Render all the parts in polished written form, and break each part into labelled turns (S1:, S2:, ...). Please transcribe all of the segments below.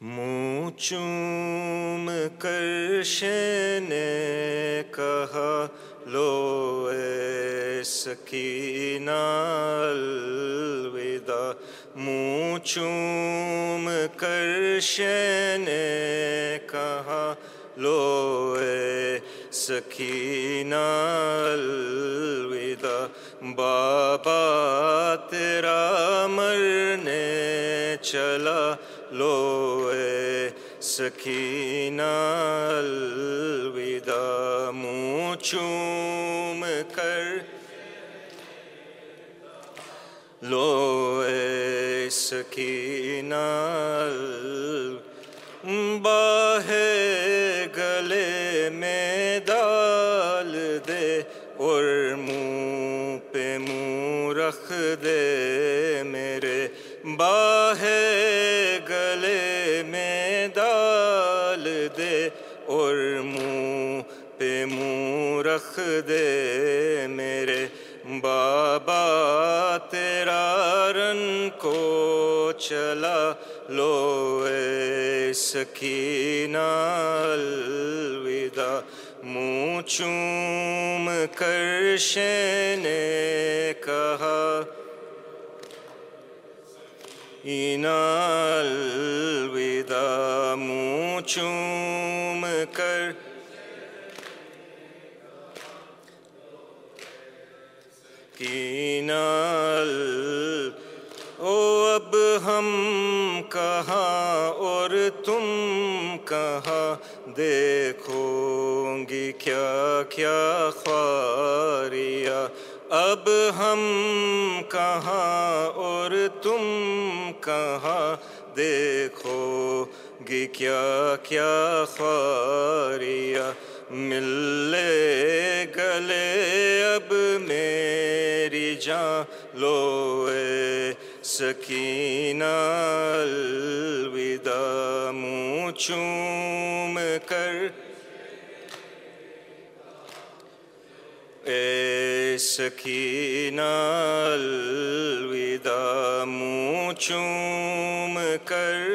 S1: منہ چوم کر شہ نے کہا لو اے سکینہ الوداع، منہ چوم کر شہ نے کہا لو اے سکینہ الوداع، بابا تیرا مرنے چلا لو اے سکینہ الوداع، منہ چوم کر لو اے سکینہ باہ گلے میں ڈال دے اور منہ پہ منہ رکھ دے میرے، باہ گلے میں ڈال دے اور منہ پہ منہ رکھ دے میرے، بابا تیرا رن کو چلا لو اے سکینہ الوداع، منہ چوم کر شہ نے کہا سکینہ الوداع، منہ چوم کر سکینہ او اب ہم کہاں اور تم کہاں، دیکھو گی کیا کیا خواریاں، اب ہم کہاں اور تم کہاں، دیکھو گی کیا کیا خواریاں، مل لے گلے اب میری جان لو اے سکینہ الوداع، منہ چوم کر اے سکینہ الوداع، منہ چوم کر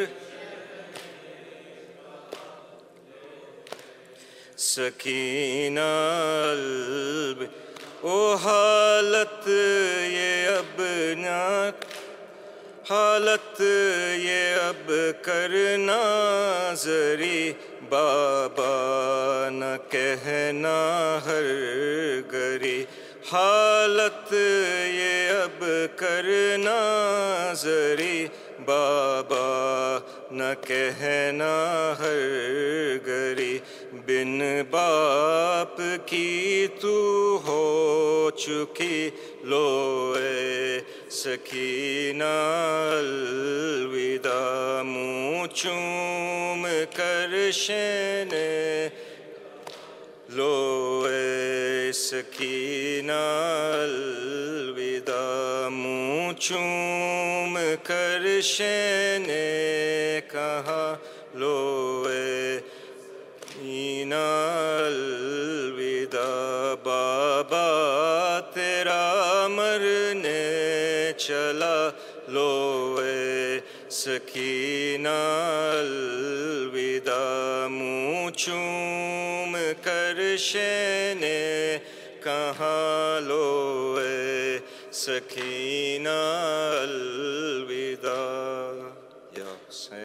S1: سکینہ الوداع، او حالت یہ اب نہ حالت یہ اب کرنا ذری، بابا نہ کہنا ہر گری، حالت یہ اب کرنا ذری، بابا نہ کہنا ہر گری، بن باپ کی تو ہو چکی لو اے سکینہ الوداع، منہ چوم کر شہ نے لو اے سکینہ الوداع، منہ چوم کر شہ نے کہا لو اے سکینہ الوداع، بابا تیرا مرنے چلا لو اے سکینہ الوداع، منہ چوم کر شہ نے کہا لو اے سکینہ الوداع۔ یا حسین